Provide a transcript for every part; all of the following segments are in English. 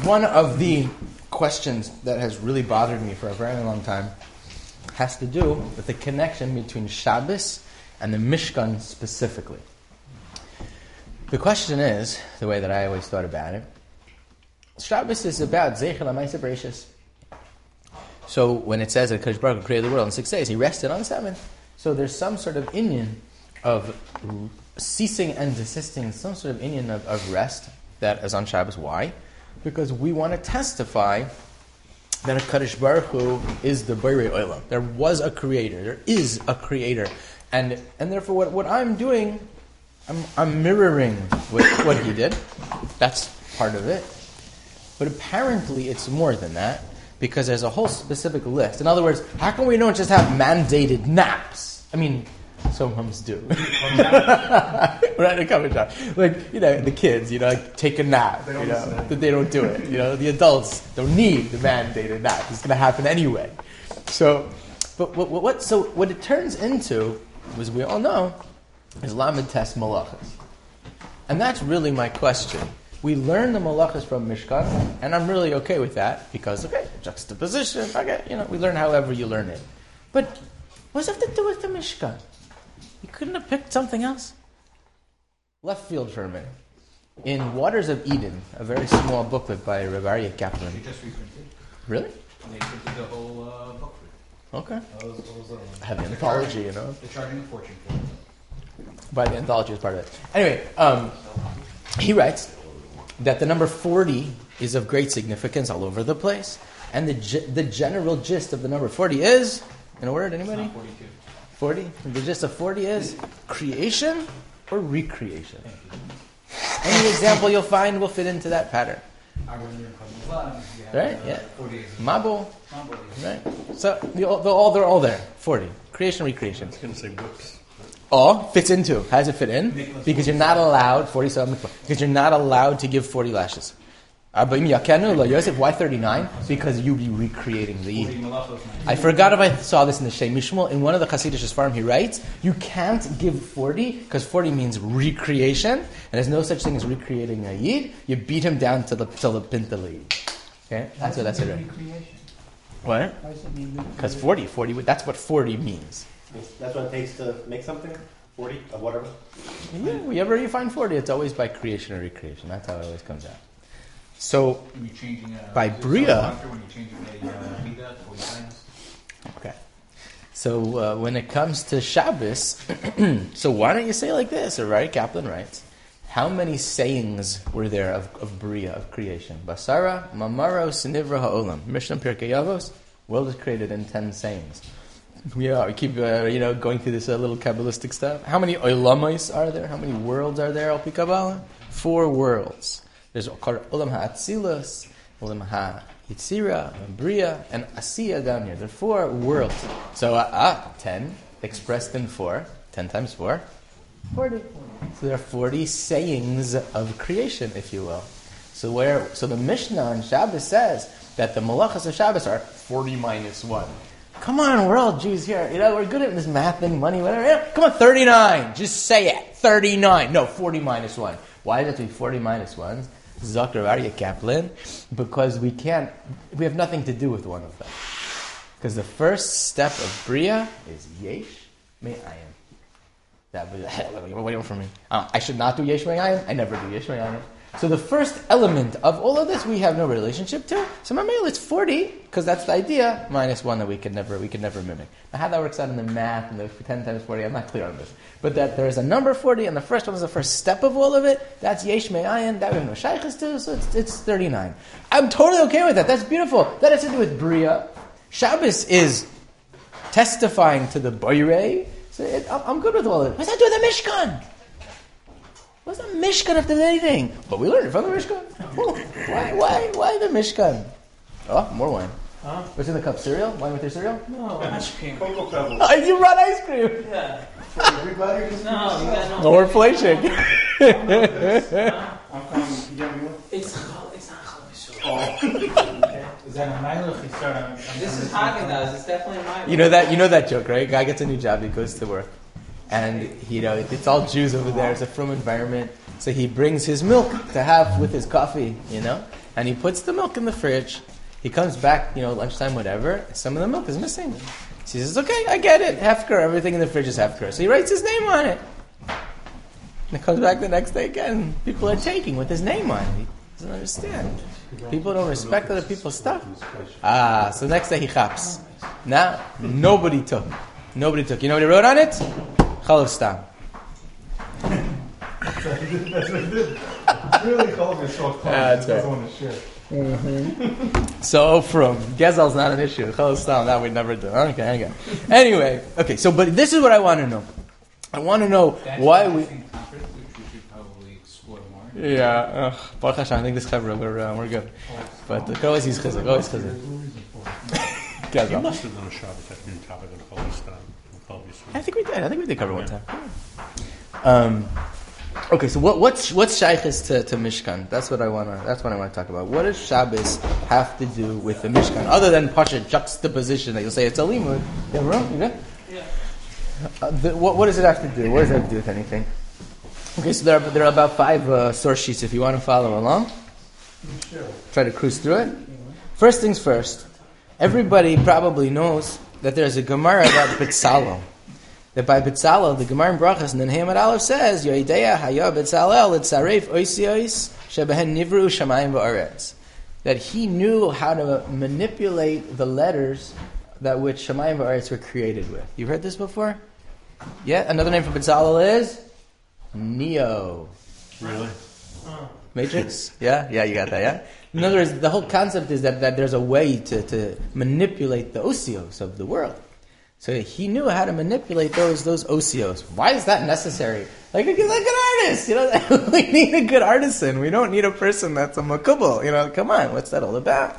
one of the questions that has really bothered me for a very long time has to do with the connection between Shabbos and the Mishkan specifically. The question is, the way that I always thought about it, Shabbos is about Zeichel HaMaaseh Bereishis. So when it says that Kadosh Baruch Hu created the world in 6 days, He rested on the seventh. So there's some sort of inyan of ceasing and desisting, some sort of inyan of rest that is on Shabbos. Why? Because we want to testify that Kadosh Baruch Hu is the Borei Olam. There was a creator. There is a creator. And therefore what I'm doing, I'm mirroring what He did. That's part of it. But apparently it's more than that, because there's a whole specific list. In other words, how come we don't just have mandated naps? I mean, some homes do. Right, a couple times. Like, the kids, like take a nap. They don't do it. The adults don't need the mandated nap. It's going to happen anyway. So, but what it turns into, as we all know, is Lamed Tes Malachas. And that's really my question. We learn the malachas from Mishkan, and I'm really okay with that, because, juxtaposition, we learn however you learn it. But what does it have to do with the Mishkan? You couldn't have picked something else? Left field for a minute. In Waters of Eden, a very small booklet by Rabbi Aryeh Kaplan. They just reprinted. Really? They printed the whole book for it. Okay. I have the anthology, They're charging a fortune for it. By the anthology is part of it. Anyway, he writes that the number 40 is of great significance all over the place. And the general gist of the number 40 is, in a word, anybody? It's not 42. 40? The gist of 40 is creation or recreation. Any example you'll find will fit into that pattern. Right? Yeah. Mabul. Right? So they're all there. 40. Creation, recreation. I was going to say whoops. Fits into. How does it fit in? Because you're not allowed, 47, because you're not allowed to give 40 lashes. Why 39? Because you'll be recreating the Eid. I forgot if I saw this in the Shem Mishmul. In one of the Hasidic Sfarim, he writes, you can't give 40, because 40 means recreation, and there's no such thing as recreating a Eid. You beat him down till the Pinta Eid. Okay? That's what that's it. What? Because 40, that's what 40 means. That's what it takes to make something? 40 of whatever? Yeah, whenever you find 40, it's always by creation or recreation. That's how it always comes out. So, When you're changing by Bria... When you're changing a Mida, 40 times. Okay. So, when it comes to Shabbos, so why don't you say like this? Or Rabbi Kaplan writes, how many sayings were there of Bria, of creation? Basara, Mamaro, Sinivra, Ha'olam. Mishnah Pirkei Avos, world is created in 10 sayings. We keep going through this little Kabbalistic stuff. How many olamais are there? How many worlds are there, Al Pi Kabbalah? 4 worlds. There's Olam HaAtzilus, Olam HaYitzira, Bria, and Asiya down here. There are 4 worlds. So 10 expressed in 4. 10 times 4, 40. So there are 40 sayings of creation, if you will. So the Mishnah on Shabbos says that the malachas of Shabbos are 40 minus 1. Come on, we're all Jews here. We're good at this math and money, whatever. Come on, 39. Just say it. 39. No, 40 minus 1. Why does it have to be 40 minus 1? Zakar Aryeh Kaplan. Because we have nothing to do with one of them. Because the first step of Bria is Yesh Me'ayin. What do you want from me? I should not do Yesh Me'ayin? I never do Yesh Me'ayin. So the first element of all of this we have no relationship to. So Mamel, it's 40, because that's the idea, minus 1 that we could never mimic. Now how that works out in the math and the 10 times 40, I'm not clear on this. But that there is a number 40, and the first one is the first step of all of it. That's Yesh Me'ayin, that we have no shaykhs to, so it's 39. I'm totally okay with that. That's beautiful. That has to do with Bria. Shabbos is testifying to the Borei. So I'm good with all of it. What's that do with the Mishkan? What's the Mishkan if there's anything? But we learned it from the Mishkan. Why the Mishkan? Oh, more wine. Huh? What's in the cup? Cereal? Wine with your cereal? No, ice cream. Cocoa Pebbles. Oh, you brought ice cream. Yeah. For everybody? No, you got no. No more inflation. Huh? I'm coming. You got me one? It's not challah. Oh. Okay. Is that a Milo? This is Haagen-Dazs. It's definitely a Milo. You know that joke, right? Guy gets a new job, he goes to work. And, it's all Jews over there. It's a frum environment. So he brings his milk to have with his coffee, and he puts the milk in the fridge. He comes back, lunchtime, whatever. Some of the milk is missing. So he says, okay, I get it. Hefker, everything in the fridge is Hefker. So he writes his name on it. And he comes back the next day again. People are taking with his name on it. He doesn't understand. People don't respect other people's stuff. So the next day he chaps. Now, nobody took. Nobody took. You know what he wrote on it? Chalav Stam. That's what he did. Really called me so close. That's right. Doesn't want to share. So from Gezel's not an issue. Chalav Stam, that we'd never do. Okay. Anyway, but this is what I want to know. I want to know why we... Which we should probably explore more. Yeah, Baruch Hashem, I think this cover we're good. But always use chizuk, always chizuk. You must have done a Shabbat at new topic on Palestine. I think we did cover one time. Okay, so what's shaykhis to Mishkan? That's what I want to talk about. What does Shabbos have to do with the Mishkan, other than pasha juxtaposition that you'll say it's a limud? Yeah, bro, you good? Yeah. What does it have to do? What does it have to do with anything? Okay, so there are about 5 source sheets if you want to follow along. Sure. Try to cruise through it. First things first. Everybody probably knows that there's a Gemara about Betzalel. That by Betzalel, the Gemara in Brachas and then Hamad Aleph says, Yoideya haya Betzalel etzaref oisios shebehen nivru shamayim va'aretz. That he knew how to manipulate the letters that which shamayim va'aretz were created with. You've heard this before? Yeah? Another name for Betzalel is Neo. Really? Matrix? Yeah, you got that, yeah? In other words, the whole concept is that there's a way to manipulate the osios of the world. So he knew how to manipulate those osios. Why is that necessary? Like an artist, we need a good artisan. We don't need a person that's a makubal. Come on, what's that all about?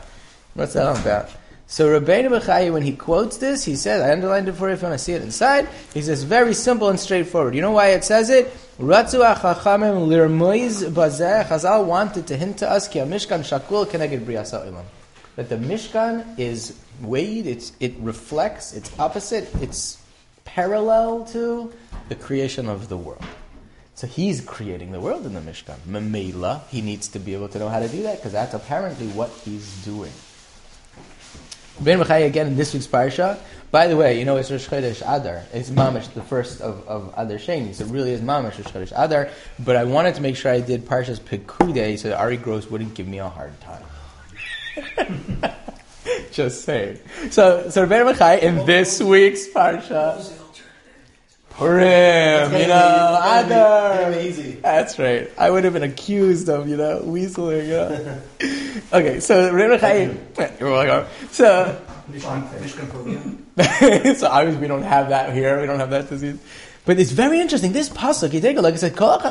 So Rabbeinu Bechai, when he quotes this, he says, I underlined it for you if you want to see it inside. He says, very simple and straightforward. You know why it says it? Ratzu achachamim lirmoiz bazeh. Chazal wanted to hint to us ki mishkan shakul keneged briyas ha'olam. That the Mishkan is weighed, it reflects, it's opposite, it's parallel to the creation of the world. So he's creating the world in the Mishkan. Memela, he needs to be able to know how to do that because that's apparently what he's doing. Ben Bechai again in this week's parsha. By the way, it's Rosh Chodesh Adar. It's Mamash, the first of Adar Sheni. So it really is Mamash Rosh Chodesh Adar. But I wanted to make sure I did Parsha's Pekudei so that Ari Gross wouldn't give me a hard time. Just saying. So Ben Bechai in this week's parsha. Purim, Adar. Easy. That's right. I would have been accused of, weaseling, Okay, so Rebbe Chaim. You're welcome. So obviously we don't have that here. We don't have that disease. But it's very interesting. This pasuk, you take a look. It says,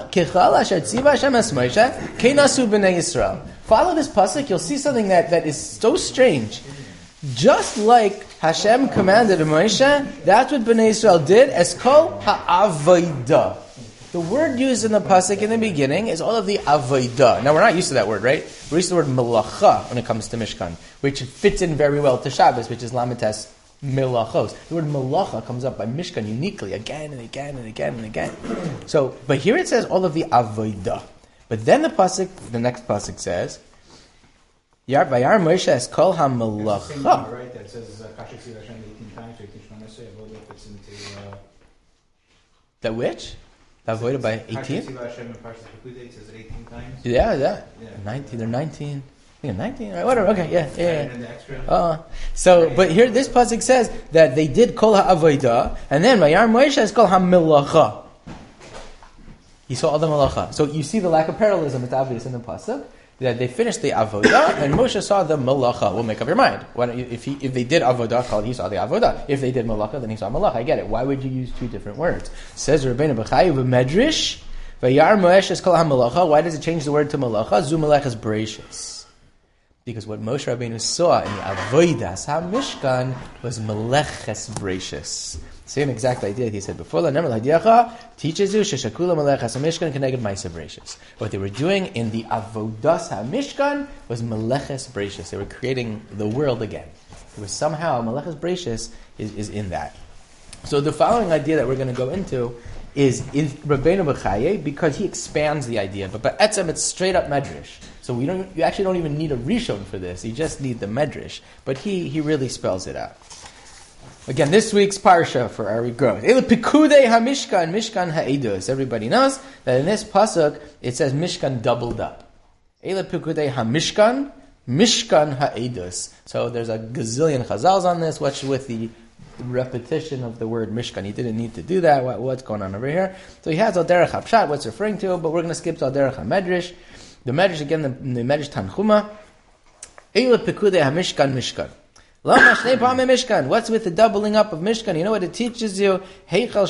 follow this pasuk. You'll see something that is so strange. Just like Hashem commanded Moshe, that's what Bnei Israel did. Eskol ha'avodah. The word used in the pasuk in the beginning is all of the avodah. Now we're not used to that word, right? We're used to the word melacha when it comes to Mishkan, which fits in very well to Shabbos, which is lamites melachos. The word melacha comes up by Mishkan uniquely again and again and again and again. So, but here it says all of the avodah. But then the next pasuk says, Yar Vayar Moshe es kol ha-melacha. Right, that says Kasher Tzivah Hashem 18 times, 18 Shmoneh, Avodah fits into... The which? The avodah by 18? Kasher Tzivah Hashem in Parshas Pekudei says it 18 times. Yeah. 19, they're 19. I think 19, right? Whatever, okay, yeah. And then the extra... But here, this pasuk says that they did kol ha-avodah, and then Vayar Moshe es kol ha-melacha. He saw all the melacha. So you see the lack of parallelism, it's obvious in the pasuk. That they finished the avodah, and Moshe saw the malacha. We'll make up your mind. If they did avodah, he saw the avodah. If they did malacha, then he saw malacha. I get it. Why would you use two different words? Says Rabbeinu Bechai v'medrish v'yar Moshe es kol ha-malacha. Why does it change the word to malacha? Zu malachas breishis. Because what Moshe Rabbeinu saw in the avodas ha-mishkan was meleches breishis. Same exact idea he said before. Teaches you sheshakula melechas hamishkan connected ma'aser breishis. What they were doing in the avodas hamishkan was meleches breishis. They were creating the world again. It was somehow meleches breishis is in that. So the following idea that we're going to go into is in Rabbeinu Bechai because he expands the idea. But etzem it's straight up medrash. So you actually don't even need a Rishon for this. You just need the Medrash. But he really spells it out. Again, this week's Parsha for our growth. Ele Pikudei HaMishkan, Mishkan HaEdus. Everybody knows that in this pasuk, it says Mishkan doubled up. Ele Pikudei HaMishkan, Mishkan HaEdus. So there's a gazillion chazals on this. What's with the repetition of the word Mishkan? He didn't need to do that. What's going on over here? So he has Al Derech HaPshat, what's referring to, but we're going to skip to Al Derech HaMedrash. The Medrash, again, the Medrash Tanchuma. Ele Pikudei HaMishkan, Mishkan. What's with the doubling up of Mishkan? You know what it teaches you? There are two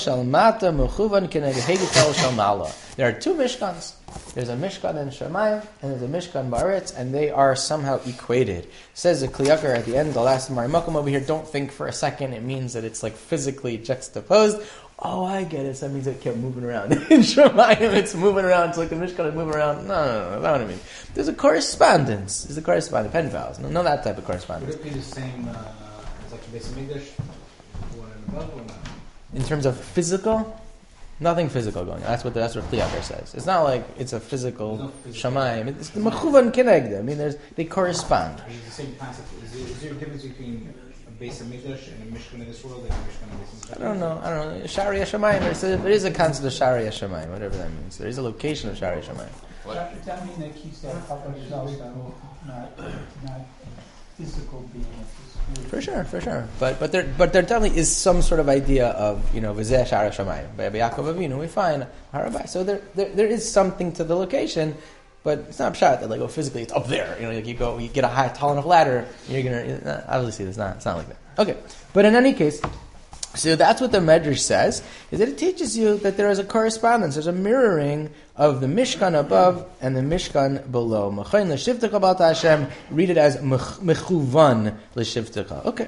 Mishkans. There's a Mishkan in Shamayim and there's a Mishkan Ba'aretz, and they are somehow equated. Says the Kli Yakar at the end, the last Marimakum over here, don't think for a second it means that it's like physically juxtaposed. Oh, I get it. So that means it kept moving around. In Shamayim, it's moving around. It's like the Mishkan is moving around. No, that's not what I mean. There's a correspondence. There's a correspondence. Pen pals. No, that type of correspondence. Would it be the same as like the Beis Hamikdash, one and above, or not? In terms of physical, nothing physical going on. That's what Kli Yakar says. It's not like it's a physical Shamayim. It's the Mechuvan Kenegda. I mean, they correspond. Is it the same concept? Is there a difference between a Beis Hamikdash and a Mishkan in this world, like a Mishkan in this world? I don't know. Shari Hashamayim. There is a concept of Shari Hashamayim, whatever that means. There is a location of Shari Hashamayim. Does that mean that keeps that up itself, not physical being? For sure. But there definitely is some sort of idea of, V'zeh Shari Hashamayim. By Yaakov Avinu, we find Harabai. So there is something to the location, but it's not pshat that physically it's up there. You get a tall enough ladder, you're gonna obviously it's not like that. Okay, but in any case. So that's what the Medrash says, is that it teaches you that there is a correspondence, there's a mirroring of the Mishkan above and the Mishkan below. Mechayin l'shivtecha b'al Hashem, read it as mechuvan l'shivtecha. Okay.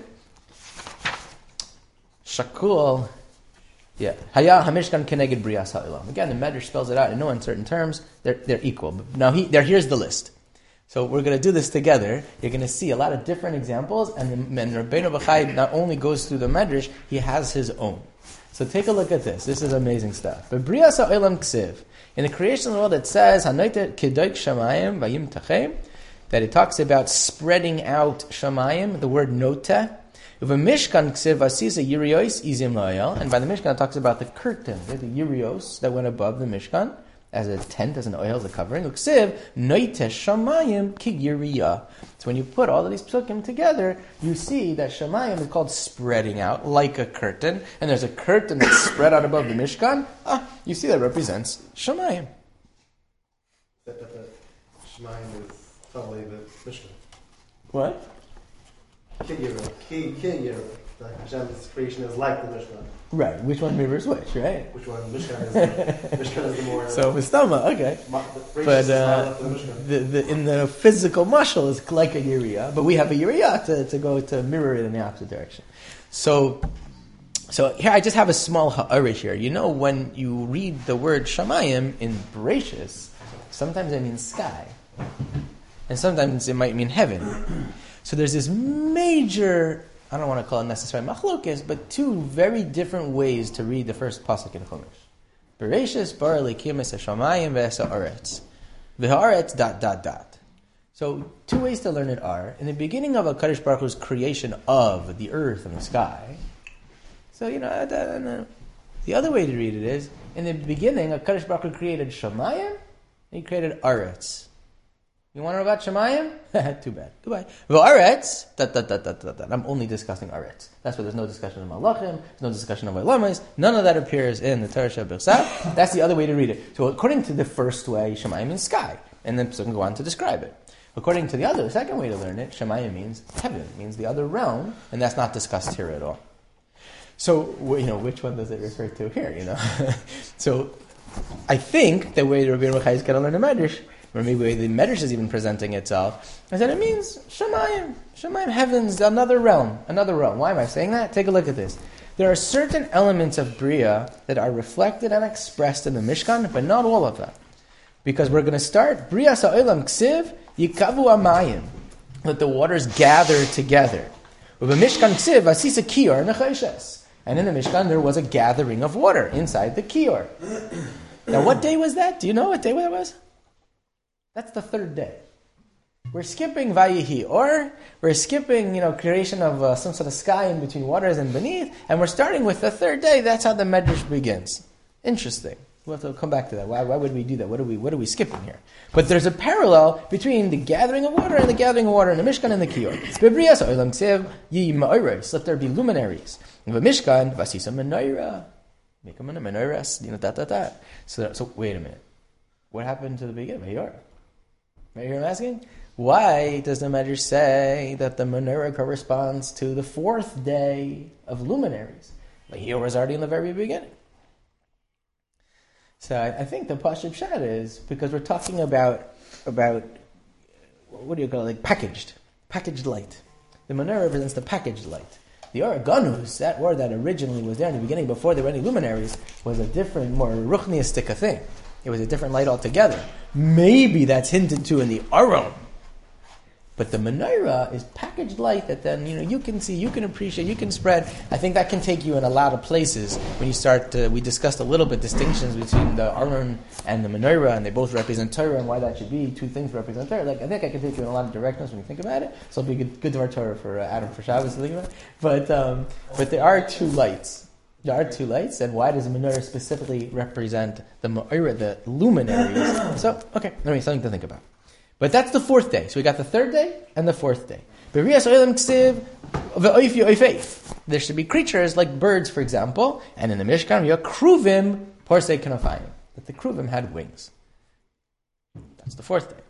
Shakul, Haya HaMishkan keneged Brias HaOlam. Again, the Medrash spells it out in no uncertain terms, they're equal. Now here's the list. So we're going to do this together. You're going to see a lot of different examples, and Rabbeinu Bachai not only goes through the Medrash, he has his own. So take a look at this. This is amazing stuff. But Brias HaOlam Ksiv, in the creation of the world, it says Hanoite Kedoik Shamayim Vayim Tachem, that it talks about spreading out Shamayim. The word Noteh. If a Mishkan Ksiv Asisa Yirios Izim Loyal, and by the Mishkan it talks about the curtain, the Yirios that went above the Mishkan, as a tent, as an oil, as a covering. Uksiv, noite shamayim ki yiriyah. So when you put all of these psukim together, you see that shamayim is called spreading out, like a curtain, and there's a curtain that's spread out above the Mishkan. You see that represents shamayim. That shamayim is totally the Mishkan. What? Ki yiriyah. Hashem's creation is like the Mishkan. Right. Which one mirrors which, right? Which one? Mishkan is the more... So, Mistama, okay. But in the physical mashal is like a yiriyah, but we have a yiriyah to go to mirror it in the opposite direction. So here I just have a small ha'arish here. When you read the word shamayim in Bereshis, sometimes it means sky. And sometimes it might mean heaven. So there's this major... I don't want to call it necessarily machlokes, but two very different ways to read the first pasuk in Chumash. Bereshis bara Elokim es hashamayim ve'es ha'aretz. V'ha'aretz ... So two ways to learn it are, in the beginning of HaKadosh Baruch Hu's creation of the earth and the sky. So, the other way to read it is, in the beginning, HaKadosh Baruch Hu created shamayim, and he created aretz. You want to know about Shemayim? Too bad. Goodbye. V'aretz, ... I'm only discussing Aretz. That's why there's no discussion of Malachim, there's no discussion of Olamis. None of that appears in the Torah Shebirsav. That's the other way to read it. So according to the first way, Shemayim means sky. And then Psukim go on to describe it. According to the second way to learn it, Shemayim means heaven, means the other realm, and that's not discussed here at all. So, which one does it refer to here, So, I think the way Rabbi Yochai is going to learn the Medrash, or maybe the Medrash is even presenting itself, is that it means Shemayim. Shemayim, heavens, another realm. Why am I saying that? Take a look at this. There are certain elements of Bria that are reflected and expressed in the Mishkan, but not all of them. Because we're going to start, Bria Sa'olam Ksiv, Yikavu Amayim. Let the waters gather together. With a Mishkan Ksiv, Asisa Kior Necheshes. And in the Mishkan there was a gathering of water inside the Kior. Now what day was that? Do you know what day that was? That's the third day. we're skipping Vayihi, or we're skipping, creation of some sort of sky in between waters and beneath, and we're starting with the third day. That's how the Medrash begins. Interesting. We'll have to come back to that. Why would we do that? What are we skipping here? But there's a parallel between the gathering of water and the gathering of water in the Mishkan and the Kior. Let there be luminaries. The Mishkan, vasisa menorah. Make them a menorah. So wait a minute. What happened to the beginning? Right here I'm asking? Why does the Medrash say that the menorah corresponds to the fourth day of luminaries? Here was already in the very beginning. So I think the Pashut Pshat is because we're talking about what do you call it? Like packaged light. The menorah represents the packaged light. The Oraganus, that word that originally was there in the beginning before there were any luminaries, was a different, more ruchniistic thing. It was a different light altogether. Maybe that's hinted to in the Aron. But the menorah is packaged light that then, you can see, you can appreciate, you can spread. I think that can take you in a lot of places when you start to, we discussed a little bit distinctions between the Aron and the menorah, and they both represent Torah and why that should be. Two things represent Torah. I think I can take you in a lot of directions when you think about it. So it'll be good to our Torah for Adam for Shabbos to think about it. But there are two lights. There are two lights, and why does the menorah specifically represent the menorah, the luminaries? So, okay, something to think about. But that's the fourth day. So we got the third day and the fourth day. There should be creatures like birds, for example, and in the Mishkan, we have kruvim porsei kanafayim. That the kruvim had wings. That's the fourth day.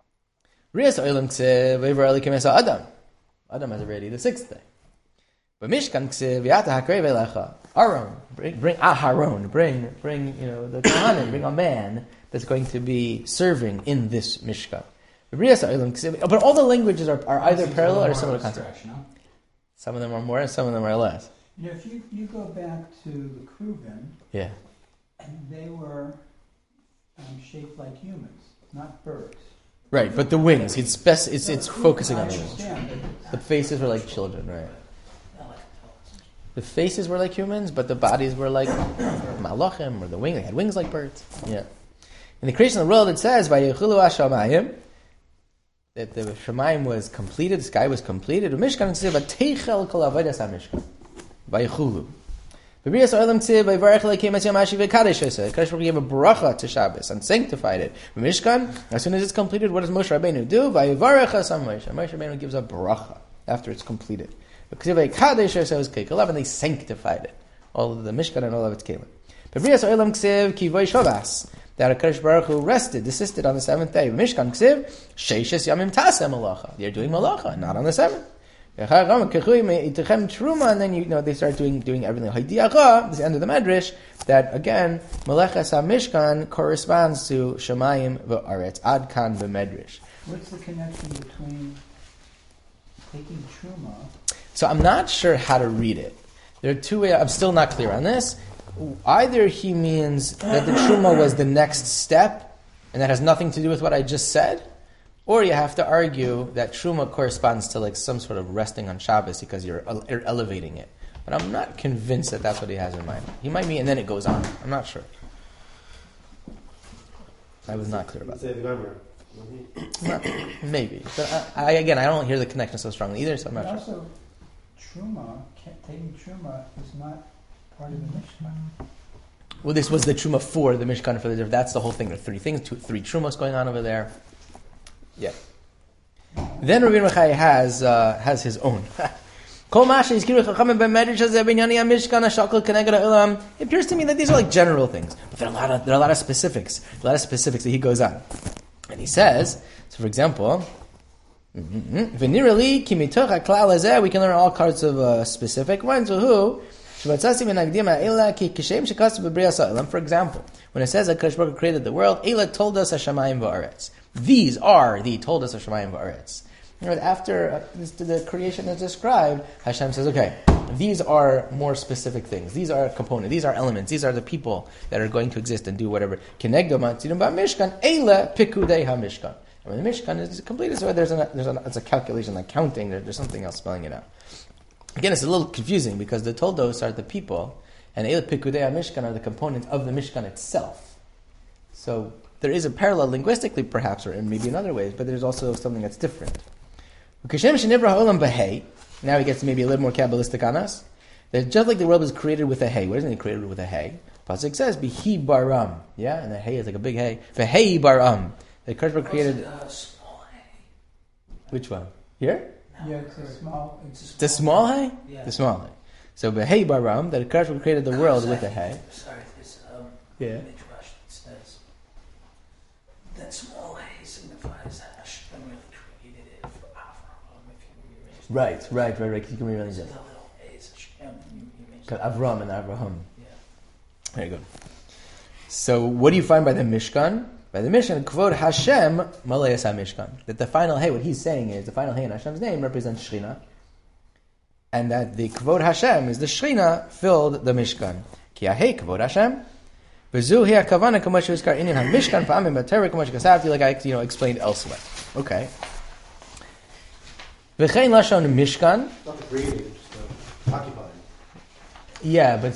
Adam has already the sixth day. But Mishkan ksiv yata hakrei velecha. Aaron, bring Aharon, bring the Kohanim, bring a man that's going to be serving in this Mishkan. But all the languages are either parallel or similar concepts. Some of them are more and some of them are less. If you go back to the Kruvim, they were shaped like humans, not birds. Right, but the wings, it's focusing on the wings. The faces were like children, right? The faces were like humans, but the bodies were like malachim, or the wings. They had wings like birds. Yeah. In the creation of the world, it says, "Vayichulu hashamayim," that the Shemayim was completed, the sky was completed. The Mishkan ksiv v'teichel kol avodas hamishkan. Vayichulu. V'brias ha'olam ksiv v'yivarech Elokim es yom hashiv v'kadesh eseh. Kadosh Baruch Hu gave a bracha to Shabbos and sanctified it. The Mishkan, as soon as it's completed, what does Moshe Rabbeinu do? Vayivarech hasam Moshe. Moshe Rabbeinu gives a bracha after it's completed. And they sanctified it, all of the Mishkan and all of its kelim. That HaKadosh Baruch Hu desisted on the seventh day. Mishkan ksiv sheishes yamim taseh malacha. They're doing malacha, not on the seventh. And then they start doing everything. This is the end of the Medrash. That again, Melechas HaMishkan corresponds to Shemayim v'Aretz. Ad kan b'Medrash. What's the connection between taking Truma? So I'm not sure how to read it. There are two ways. I'm still not clear on this. Either he means that the Truma was the next step, and that has nothing to do with what I just said, or you have to argue that Truma corresponds to like some sort of resting on Shabbos because you're elevating it. But I'm not convinced that that's what he has in mind. He might mean, and then it goes on. I'm not sure. I was not clear about that. Maybe. But I don't hear the connection so strongly either, so I'm not sure. Also, taking Truma is not part of the Mishkan. Well, this was the Truma for the Mishkan for the. That's the whole thing. There are three things, three Trumas going on over there. Yeah. Then Rabbi Mechai has his own. It appears to me that these are like general things, but there are a lot of specifics. A lot of specifics that he goes on, and he says. So, for example. We can learn all kinds of specific ones. For example, when it says that Kadosh Baruch Hu created the world, Eila told us Hashamayim v'aretz. These are the told us Hashamayim v'aretz. After the creation is described, Hashem says, okay, these are more specific things. These are components. These are elements. These are the people that are going to exist and do whatever. And when the Mishkan is completed, so it's a calculation, like counting. There's something else spelling it out. Again, it's a little confusing because the Toldos are the people, and Eila Pikudei HaMishkan are the components of the Mishkan itself. So there is a parallel linguistically, perhaps, or maybe in other ways, but there's also something that's different. Now he gets maybe a little more Kabbalistic on us. That just like the world was created with a hay. What isn't it created with a hay? Pasuk says, "Bihi baram." Yeah, and the hay is like a big hay. V'hei baram. The Kadosh Baruch created. Small hay. Which one? Here? Yeah, it's a small. The small hay. Yeah. The small hay. So v'hei baram. That the Kadosh Baruch created the world with a hay. Sorry, this Yeah. midrash says that small hay signifies that Hashem really created it for Avraham. If you rearrange Right. You can rearrange the it. little hays, Hashem, and you rearrange Got Avram and Avraham. Yeah. There you go. So, what do you find by the Mishkan? By the Mishkan, Kvod Hashem Malayas HaMishkan. That the final hay, what he's saying is, the final hay in Hashem's name represents Shechina. And that the Kvod Hashem is the Shechina filled the Mishkan. Ki ahei Kvod Hashem. V'zu hi hakavana k'mo she'uzkar inyan HaMishkan fa'amim b'Torah k'mo she'kasavti, like I explained elsewhere. Okay. V'chein lashon Mishkan. Not the creating, just the occupying. Yeah, but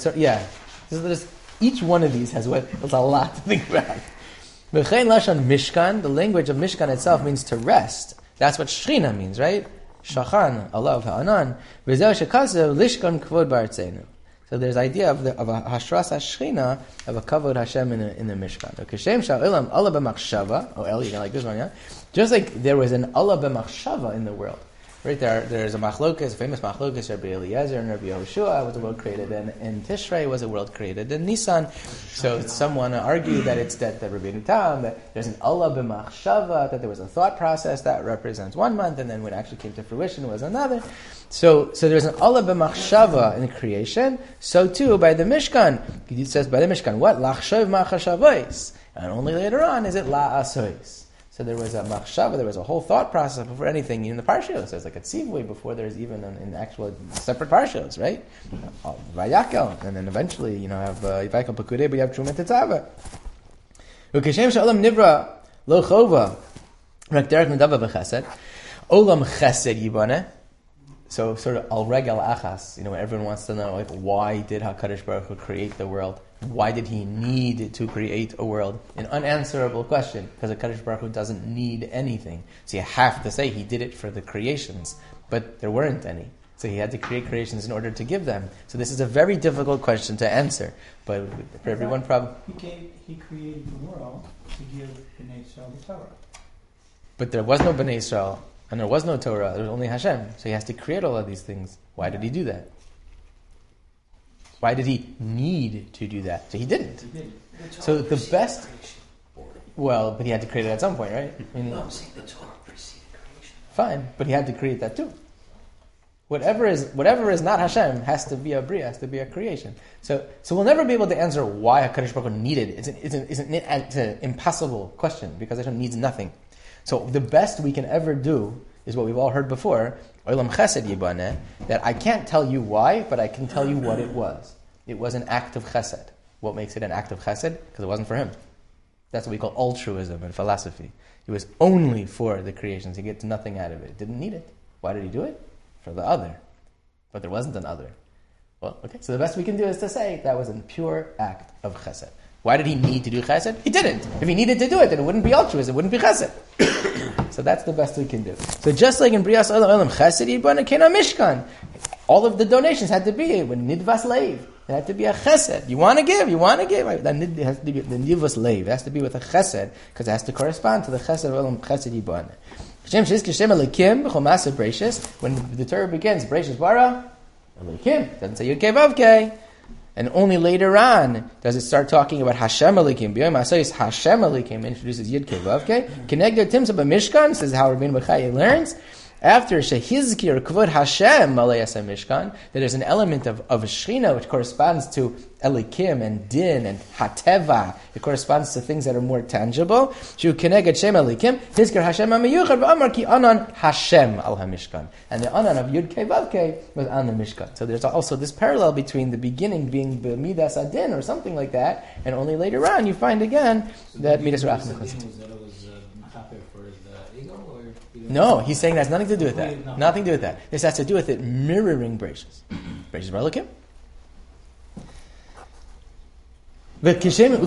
each one of these has there's a lot to think about. V'chein lashon Mishkan, the language of Mishkan itself means to rest. That's what Shechina means, right? Shachan, Allah ha'anan. V'zeh shekasev lishkan kvod ba'artzeinu. So there's idea of a hashras hashchina, of a kavod Hashem in the Mishkan. Kishem sha'olam Allah b'machshava. Oh, Eli, you're gonna like this one, yeah? Just like there was an Allah b'machshava in the world. Right there's a machlokas, a famous machlokas, Rabbi Eliezer and Rabbi Yehoshua, was a world created in Tishrei, was a world created in Nisan. So someone argued that it's that Rabbi Nutam, that there's an Allah b'machshava, that there was a thought process that represents 1 month, and then when it actually came to fruition was another. So there's an Allah b'machshava in creation. So too by the Mishkan, it says by the Mishkan, what? Lachshav machashavos. And only later on is it la'asois. So there was a machshava, there was a whole thought process before anything. In the parshas, there's like a tzivui before there's even an actual separate parshas, right? Vayakel, and then eventually, have Vayakel Pekudei, but you have Truma Tetzava. Ukeshem she'olam nivra lo chova rak derech nedava v'chesed olam chesed yibane. So sort of al regel achas, when everyone wants to know, why did HaKadosh Baruch Hu create the world? Why did he need to create a world? An unanswerable question, because HaKadosh Baruch Hu doesn't need anything. So you have to say he did it for the creations, but there weren't any. So he had to create creations in order to give them. So this is a very difficult question to answer, but for everyone probably... He created the world to give Bnei Yisrael the Torah. But there was no Bnei Yisrael, and there was no Torah, there was only Hashem. So he has to create all of these things. Why did he do that? Why did he need to do that? So he didn't. So the best... Well, but he had to create it at some point, right? I'm saying the Torah preceded creation. Fine, but he had to create that too. Whatever is not Hashem has to be a bria, has to be a creation. So we'll never be able to answer why HaKadosh Baruch Hu needed it. It's an impossible question, because Hashem needs nothing. So the best we can ever do is what we've all heard before, Olam Chesed Yibaneh, that I can't tell you why, but I can tell you what it was. It was an act of chesed. What makes it an act of chesed? Because it wasn't for him. That's what we call altruism in philosophy. It was only for the creations. He gets nothing out of it. Didn't need it. Why did he do it? For the other. But there wasn't an other. Well, okay, so the best we can do is to say that was a pure act of chesed. Why did he need to do chesed? He didn't. If he needed to do it, then it wouldn't be altruism, it wouldn't be chesed. So that's the best we can do. So just like in Brias Olam Chesed Yibana Kena Mishkan, all of the donations had to be when nidvas leiv. It had to be a chesed. You want to give. Then it has to be the nidvas leiv. It has to be with a chesed, because it has to correspond to the chesed Olam Chesed Yibana. When the Torah begins, Bereshis bara, Elikim. Doesn't say Yud-Kei Vav-Kei. And only later on does it start talking about Hashem Elikim. B'yom Asayis Hashem Elikim introduces Yud-Kei Vav-Kei. Kenegdo Timsa B'Mishkan, says how Rabbeinu Bechai learns. After Shehizkir Kvod Hashem Malayas HaMishkan, that there's an element of Shechina which corresponds to Elikim and Din and Hateva. It corresponds to things that are more tangible. Shu Keneged Shem Elikim, Hizkir Hashem HaMiyuchad V'amar Ki Anan Hashem Al HaMishkan. And the Anan of Yud Kei Vav Kei was on the Mishkan. So there's also this parallel between the beginning being Midas Adin or something like that, and only later on you find again that Midas Rachman. No, he's saying that has nothing to do with that. Nothing to do with that. This has to do with it mirroring Bereshis. Bereshis bara Elokim. And just like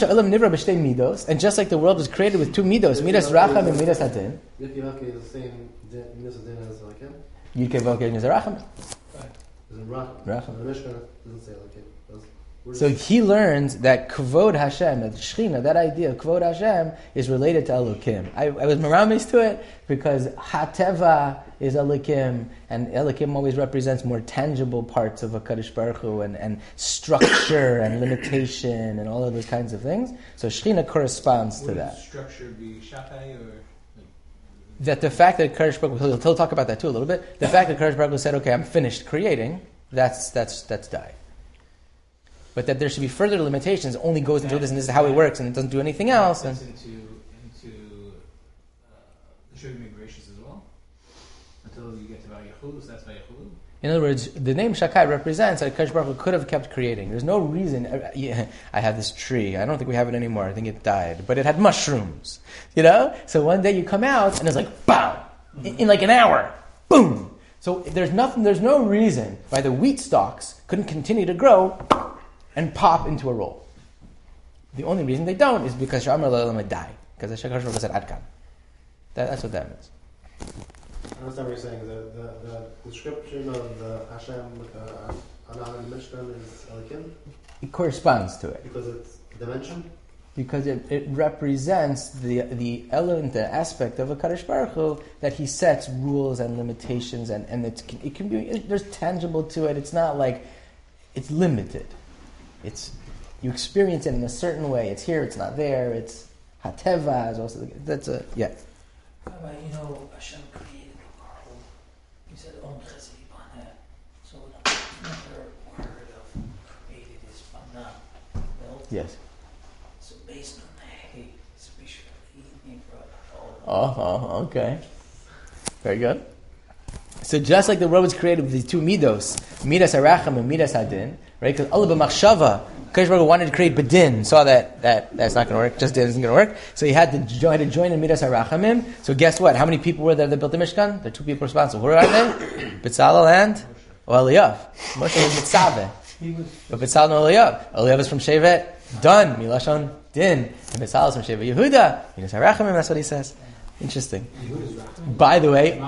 the world was created with two midos, midas racham and midas hadin. Yud Kei Vav Kei is the same midas hadin as Elokim. Yud Kei Vav Kei is a racham. Is it Racham? Racham. The Mishkan doesn't say Elokim. So he learned that Kvod Hashem, that Shechina, that idea of Kvod Hashem is related to Elokim. I was meramis to it because Hateva is Elokim, and Elokim always represents more tangible parts of HaKadosh Baruch Hu, and structure and limitation and all of those kinds of things. So Shechina corresponds to that. Would structure be Shatai or? That the fact that Kadosh Baruch Hu, he'll talk about that too a little bit. The fact that Kadosh Baruch Hu said, "Okay, I'm finished creating," that's died. But that there should be further limitations only goes into this, and this is how it works, and it doesn't do anything else. And into the Shuvim gracious as well, until you get to Vayichulu, so that's Vayichulu. In other words, the name Shakai represents that Kadosh Baruch Hu could have kept creating. There's no reason. I have this tree. I don't think we have it anymore. I think it died, but it had mushrooms. So one day you come out and it's like, bam, in like an hour, boom. So there's no reason why the wheat stalks couldn't continue to grow and pop into a roll. The only reason they don't is because Sha'amar L'Olam die. Because the Shekash Baruch Hu said Adkan. That's what that means. I understand what you're saying. The description of the Hashem Anan and Mishkan is Elokim? It corresponds to it. Because it's dimension? Because it represents the element, the aspect of a Kadosh Baruch Hu that he sets rules and limitations, and it can be, there's tangible to it. It's not like it's limited. It's, you experience it in a certain way. It's here, it's not there. It's Hateva is also, that's a, yeah. Rabbi, Hashem created the world. He said, Om Chesed Baneh. So another word of created is Banah. Yes. So based on that, it's visually Okay. Very good. So just like the world was created with these two midos, midas haracham and midas hadin, right? Because Allah b'machshava, Kadosh Baruch Hu wanted to create bedin, saw that that's not going to work, just din isn't going to work, so he had to join in midas harachamim. So guess what? How many people were there that built the Mishkan? There are two people responsible. Who are they? B'tzalel and Eliyav. Moshe was Mitzaveh, but B'tzalel and Eliyav. Eliyav is from Shevet Dan, milashon din, and B'tzalel is from Shevet Yehuda. Midas harachamim. That's what he says. Interesting. By the way,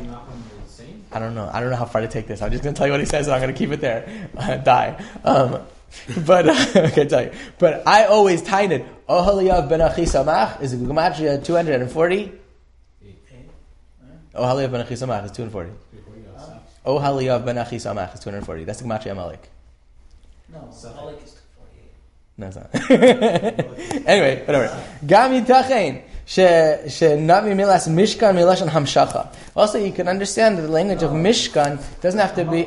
I don't know how far to take this. I'm just going to tell you what he says, and I'm going to keep it there. Die. But okay, tell you. But I always tied it. Ohaliyav ben Achisamach is gematria 240. Ohaliyav ben Achisamach is 240. Ohaliyav ben Achisamach is 240. That's the gematria Amalek. No, Amalek is 248. No, it's not. Anyway, whatever. Gam yitachein. Also, you can understand that the language of Mishkan doesn't have to be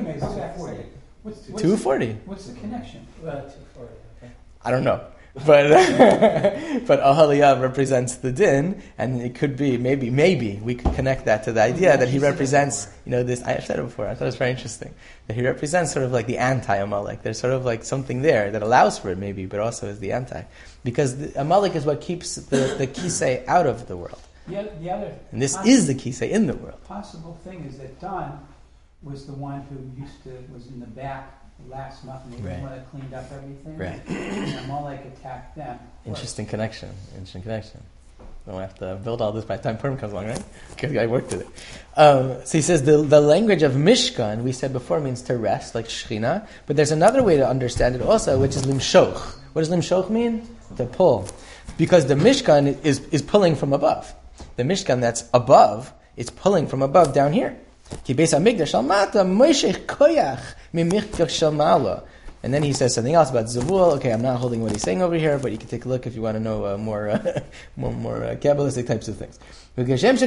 240. What's the connection? 240. Okay. I don't know, but Ohaliyav represents the din, and it could be maybe we could connect that to the idea that he represents. This. I said it before. I thought it was very interesting that he represents sort of like the anti-Amalek. There's sort of like something there that allows for it, maybe, but also is the anti. Because the Amalek is what keeps the kisei out of the world. The other And this is the kisei in the world. possible thing is that Don was the one who was in the back last month, and he was the one that cleaned up everything. Right. And Amalek attacked them. Interesting connection. We'll have to build all this by the time Purim comes along, right? Because I worked with it. So he says the language of Mishkan, we said before, means to rest, like Shechina. But there's another way to understand it also, which is Limshoch. What does Limshoch mean? To pull. Because the Mishkan is pulling from above. The Mishkan that's above is pulling from above down here. Ki Beis HaMikdash al mata moishech koyach mimichkach shel ma'ala. And then he says something else about Zavul. Okay, I'm not holding what he's saying over here, but you can take a look if you want to know more Kabbalistic types of things. The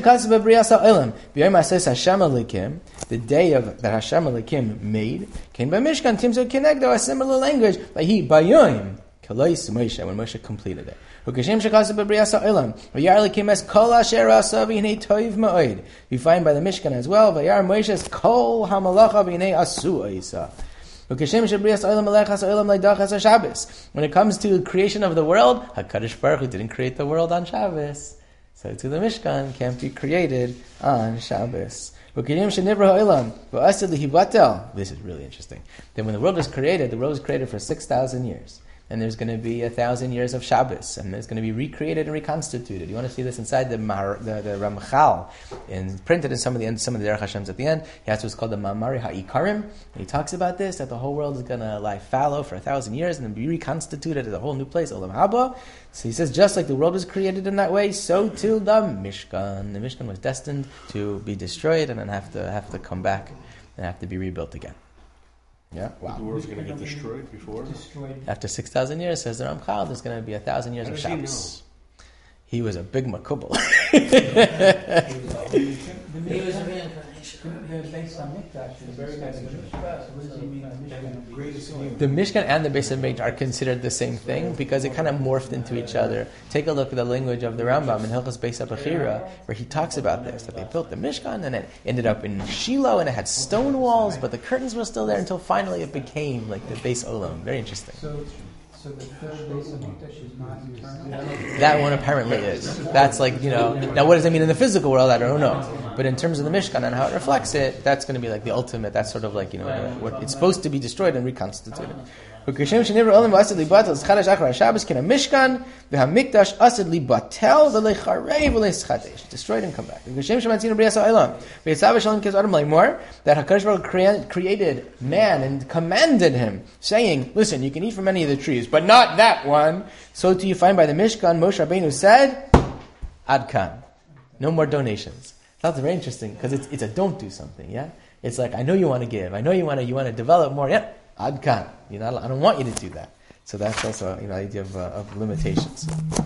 day that Hashem Elikim made came by Mishkan, Timzo Kinegdo, a similar language, by Bayoim, Kalais Moshe, when Moshe completed it. We find by the Mishkan as well, Vayar Moshe's Kol Hamalacha B'nei Asu Isa. When it comes to the creation of the world, HaKadosh Baruch Hu didn't create the world on Shabbos. So to the Mishkan can't be created on Shabbos. This is really interesting. Then when the world was created for 6,000 years. and there's going to be 1,000 years of Shabbos, and it's going to be recreated and reconstituted. You want to see this inside the Ramchal, and printed in some of the Derech Hashems at the end. He has what's called the Mamari Ha'ikarim. He talks about this, that the whole world is going to lie fallow for 1,000 years and then be reconstituted as a whole new place, Olam Haba. So he says, just like the world was created in that way, so too the Mishkan. The Mishkan was destined to be destroyed and then have to come back and have to be rebuilt again. Yeah, wow. The world's going to get destroyed before? After 6,000 years, says the Ramchal, there's going to be 1,000 years of Shabbos. He was a big makubal. He was a reincarnation. The Mishkan and the Beis HaMikdash are considered the same thing because it kind of morphed into each other. Take a look at the language of the Rambam in Hilchos Beis HaBechira, where he talks about this, that they built the Mishkan and it ended up in Shiloh and it had stone walls, but the curtains were still there until finally it became like the Beis Olam. Very interesting. So the third Beis HaMikdash is not eternal? That one apparently is. That's like, now what does that mean in the physical world? I don't know. But in terms of the Mishkan and how it reflects it, that's going to be like the ultimate, that's sort of like, what it's supposed to be destroyed and reconstituted. Destroyed and come back. That HaKadosh Baruch Hu created man and commanded him, saying, listen, you can eat from any of the trees, but not that one. So do you find by the Mishkan, Moshe Rabbeinu said, Ad Kan. No more donations. That's very interesting, because it's a don't do something, yeah? It's like, I know you want to give, I know you want to develop more, yeah? Ad Kan. I don't want you to do that. So that's also the idea of limitations.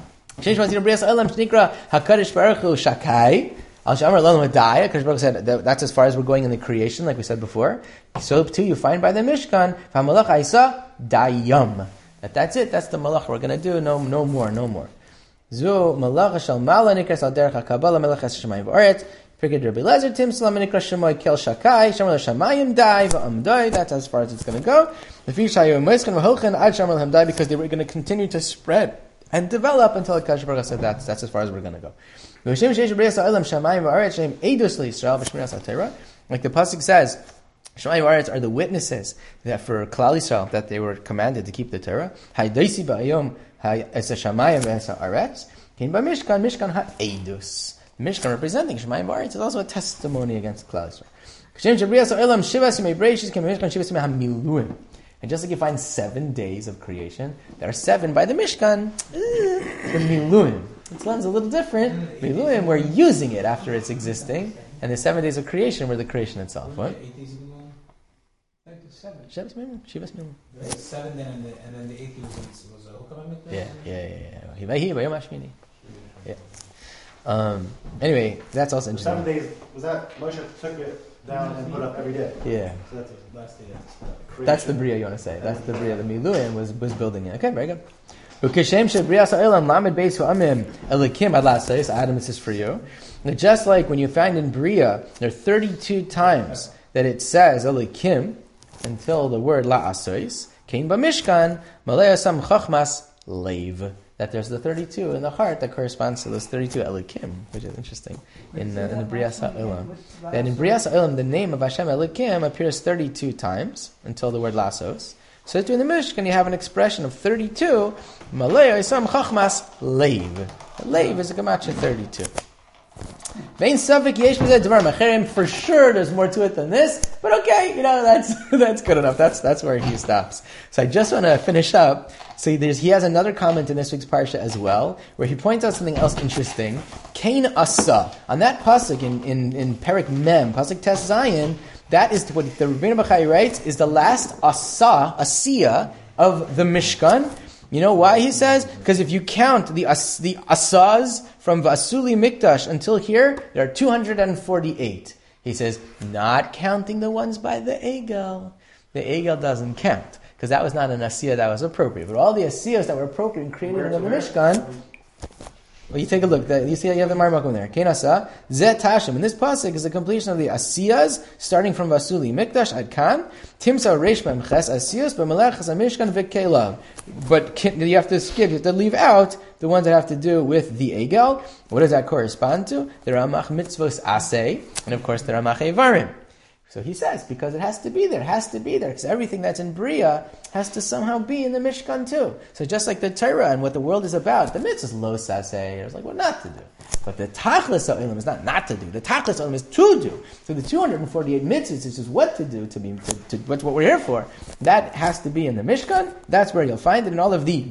HaKadosh Baruch Hu Shakai. HaKadosh Baruch said that's as far as we're going in the creation, like we said before. So too you find by the Mishkan, Dayam. That's it. That's the malach we're going to do. No more. Zu malach shel mala nikras al derech hakabala melech hashemayim v'aretz. Figured Rabbi Lezer Tim Salam Nikra Shemoy Kel Shakai Shamal Shamayim Dai V'Amdai. That's as far as it's going to go. The Fishayu Moiskan V'Holchen Ad Shamal Hamdai, because they were going to continue to spread and develop until HaKadosh Baruch Hu said that's as far as we're going to go. Like the pasuk says, Shamayim V'Aretz are the witnesses that for Klal Yisrael that they were commanded to keep the Torah. Haydaisi Ba'ayom Ha'esa Shamayim V'Esa Aretz. Came by Mishkan Ha'edus. Mishkan representing Shemayim V'Aretz is also a testimony against Klal Yisrael. And just like you find 7 days of creation, there are 7 by the Mishkan. The Miluim. Islam's a little different. Miluim, we're using it after it's existing, and the 7 days of creation were the creation itself. What? 7. Shivas Miluim. 7 then, and then the 8th was a Hukam. Yeah. Anyway, that's also interesting. 7 days, was that Moshe took it down and put up every day? Yeah. So that's the last day. That's the Bria you want to say. That's the Bria. The Miluim was building it. Okay, very good. Adam, this is for you. And just like when you find in Bria, there are 32 times that it says Elikim until the word La'asois. Kain B'Mishkan, Malaya Sam Chachmas Leiv. That there's the 32 in the heart that corresponds to those 32 Elikim, which is interesting in the Brias HaOlam. And in Brias HaOlam, the name of Hashem Elikim appears 32 times until the word Lasos. So in the Mishkan, you have an expression of 32. Malaya Isam Chachmas Leiv. Leiv is a gematria 32. For sure, there's more to it than this, but okay, that's good enough. That's where he stops. So I just want to finish up. So he has another comment in this week's parsha as well, where he points out something else interesting. Kain Asa, on that pasuk in Perek Mem, pasuk Tes Zayin, that is what the Rebbeinu Bachai writes is the last Asiya of the Mishkan. You know why he says? Because if you count the asas from Vasuli Mikdash until here, there are 248. He says, not counting the ones by the Egel. The Egel doesn't count, because that was not an asiyah that was appropriate. But all the asiyahs that were appropriate in creating the Mishkan, well, you take a look. You see, you have the Marmakum there. Kenasa Zet Tashem. And this pasuk is the completion of the asiyas, starting from Vasuli Mikdash Ad Kan Timsa Reish Mem Ches Asiyas B'Melech Mishkan V'Kelav. But you have to skip. You have to leave out the ones that have to do with the Egel. What does that correspond to? The Ramach Mitzvos Aseh, and of course the Ramach Evarim. So he says, because it has to be there, because everything that's in Bria has to somehow be in the Mishkan too. So just like the Torah and what the world is about, the mitzvah is lo saseh, it's like what not to do. But the tachlis ha'olam is not to do. The tachlis ha'olam is to do. So the 248 mitzvahs is just what to do, what's what we're here for. That has to be in the Mishkan. That's where you'll find it. In all of the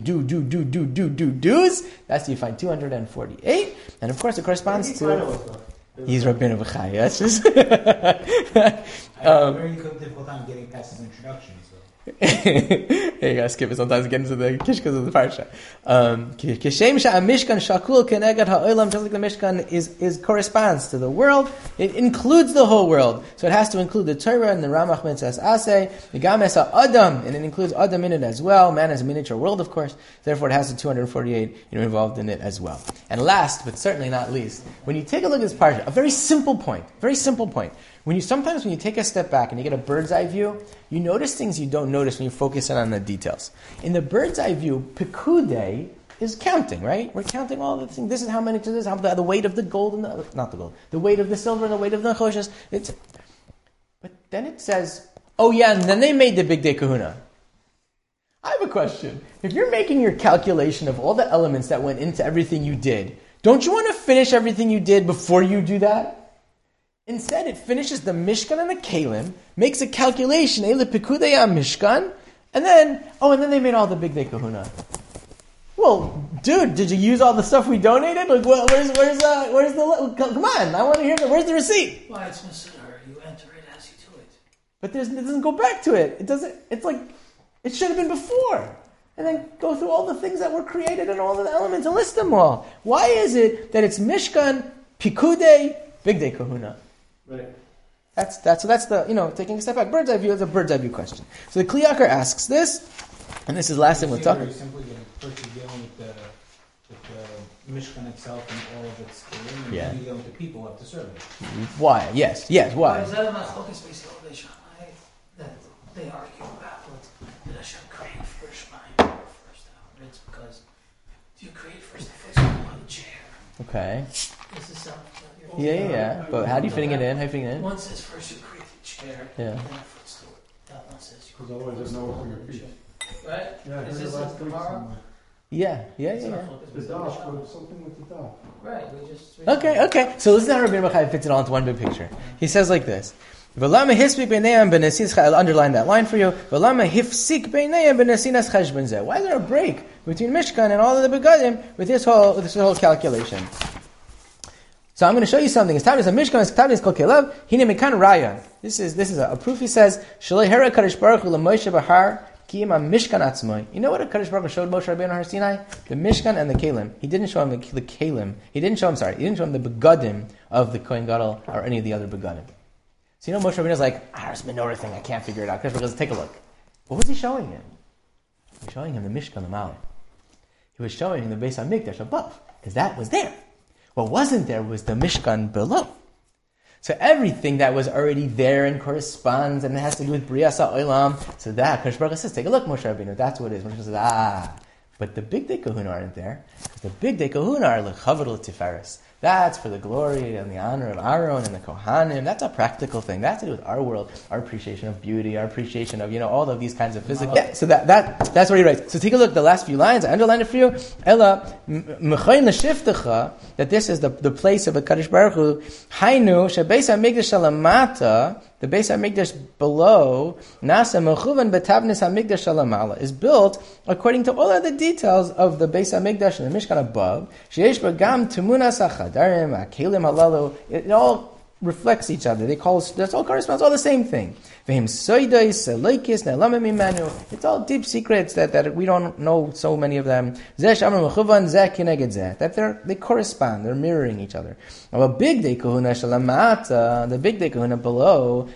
do's, that's where you find 248. And of course it corresponds to... He's Rabbeinu B'chai. That's just... I have a very difficult time getting past his introduction. So. You gotta skip it sometimes to get into the kishkas of the parsha. Kishem Mishkan shakul keneged ha'olam, just like the Mishkan is corresponds to the world, it includes the whole world. So it has to include the Torah and the Ramach Mitzvahs Aseh, the Games Adam, and it includes Adam in it as well. Man is a miniature world, of course. Therefore, it has the 248 involved in it as well. And last, but certainly not least, when you take a look at this parsha, a very simple point. When you take a step back and you get a bird's eye view, you notice things you don't notice when you focus in on the details. In the bird's eye view, Pekudei is counting, right? We're counting all the things. This is how many to this, how the weight of the gold and the weight of the silver and the weight of the nechoshes. But then it says, oh yeah, and then they made the Big Day Kahuna. I have a question. If you're making your calculation of all the elements that went into everything you did, don't you want to finish everything you did before you do that? Instead, it finishes the Mishkan and the Kalim, makes a calculation, Eile Pekudei Mishkan, and then they made all the Big Day Kahuna. Well, dude, did you use all the stuff we donated? Like, well, where's the? Come on, I want to hear where's the receipt? Why, it's Masidah. You enter it as you do it. But it doesn't go back to it. It doesn't. It's like it should have been before, and then go through all the things that were created and all the elements and list them all. Why is it that it's Mishkan, Pekudei, Big Day Kahuna? Right. That's the, taking a step back. Bird's eye view is a bird's eye view question. So the Kli Yakar asks this, and this is the last thing we'll talk about. Simply first you're dealing with the Mishkan itself and all of its scaling, and then you're dealing with the people who have to serve it. Why? Yes, why? Is that about focus based on that they argue about what Hashem create first mind first out? It's because do you create first the footstool on the chair? Okay. This is something. Yeah. But how do you fitting it in? How are you fitting it in? One says first you create the chair, and then a footstool. That one says you Because otherwise there's nowhere for your feet. Right? Yeah, Is here's this the last in week Gemara? somewhere. Yeah. The daf, or something with the daf. Right, we just... Okay. So listen to how Rabbeinu B'chai fits it all into one big picture. He says like this. V'lama hispik b'neiam b'nesinas. I'll underline that line for you. V'lama hifsik b'neiam b'nesinas cheshbon zeh. Why is there a break between Mishkan and all of the begadim with this whole calculation? So I'm going to show you something. It's time is a Mishkan. It's time is called Kelev. Hine mekan raya. This is a proof. He says Shalei hera Kadosh Baruch Hu l'Moshe b'har ki im Mishkan atzmoi. You know what a Kadosh Baruch Hu showed Moshe Rabbeinu Har Sinai? The Mishkan and the Kalim. He didn't show him the Kalim. He didn't show him the begadim of the Kohen Gadol or any of the other begadim. So Moshe Rabbeinu is like, there's a menorah thing. I can't figure it out. Kadosh Baruch Hu goes, take a look. What was he showing him? He was showing him the Mishkan, the Malin. He was showing him the Beis HaMikdash above, because that was there. What wasn't there was the Mishkan below. So everything that was already there and corresponds and it has to do with Bria Sa'olam, so that, Kadosh Baruch Hu says, take a look, Moshe Rabbeinu, that's what it is. Moshe says, but the Big Day Kahuna aren't there. The Big Day Kahuna are L'chavod L'tiferes. That's for the glory and the honor of Aaron and the Kohanim. That's a practical thing. That's to do with our world, our appreciation of beauty, our appreciation of, all of these kinds of physical... Yeah, so that's what he writes. So take a look, the last few lines, I underlined it for you. Ella, Mechoin L'shiftecha, that this is the place of a Kadosh Baruch Hu. Hainu, Shebeis HaMikdash Shalamata, the Beis HaMikdash below, Nasa Mechuvan Betavnis HaMikdash Shalamala, is built according to all of the details of the Beis HaMikdash and the Mishkan above. Sheyesh Bagam Tumunas HaChadarim, HaKelim Halalu, it all reflects each other. That's all corresponds, all the same thing. It's all deep secrets that we don't know so many of them. That they correspond, they're mirroring each other. The Big Day Kahuna below,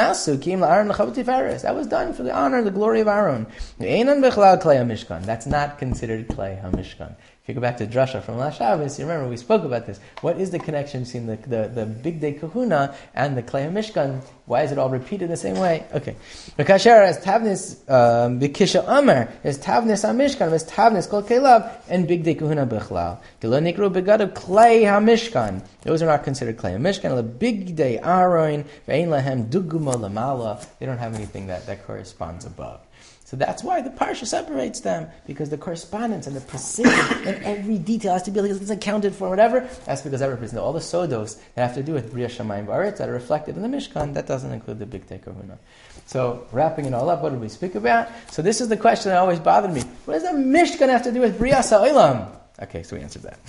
that was done for the honor and the glory of Aaron. That's not considered Klei HaMishkan. If you go back to Drasha from last Shabbos, you remember we spoke about this. What is the connection between the Big Day Kahuna and the Klei HaMishkan? Why is it all repeated the same way? Okay. V'kasher as Tavnis, B'kisha Amar, as Tavnis HaMishkan, as Tavnis Kol Keilav, and Big Day Kahuna B'chlal. Dilo Nikru Begadav Klei HaMishkan. Those are not considered Klei HaMishkan. The Big Day Aroin, Ve'ein Lahem Duguma Lamala. They don't have anything that corresponds above. So that's why the parsha separates them, because the correspondence and the precision and every detail has to be accounted for, whatever. That's because that represents all the sodos that have to do with Bria Shamayim Ba'aretz that are reflected in the Mishkan. That doesn't include the Big Day Kahuna. So wrapping it all up, what did we speak about? So this is the question that always bothered me. What does the Mishkan have to do with Bria Ha'olam? Okay, so we answered that.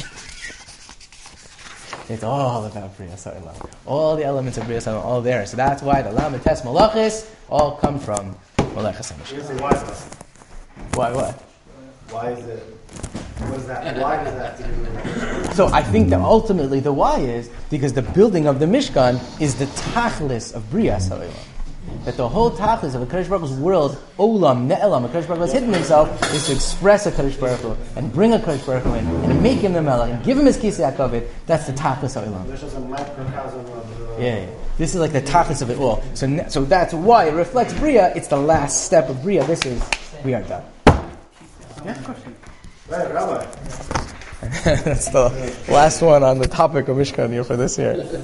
It's all about Bria Ha'olam. All the elements of Bria Ha'olam are all there. So that's why the Lam and Tes Malachis all come from Malachas HaMishkan. Why what? Why is it? What is that? Why does that have to do with? So I think that ultimately the why is because the building of the Mishkan is the tachlis of Bria Ha'olam. That the whole tachlis of the Kadosh Baruch Hu's world, Olam, Ne'elam, the Kadosh Baruch Hu has hidden himself, is to express a Kadosh Baruch Hu and bring a Kadosh Baruch Hu in and make him the Melech and give him his Kisei HaKavod. That's the tachlis of Olam. There's just a microcosm of the... Yeah. This is like the tachlis of it all. So that's why it reflects Bria. It's the last step of Bria. We are done. Yeah, right, Rabbi. That's the last one on the topic of Mishkan for this year.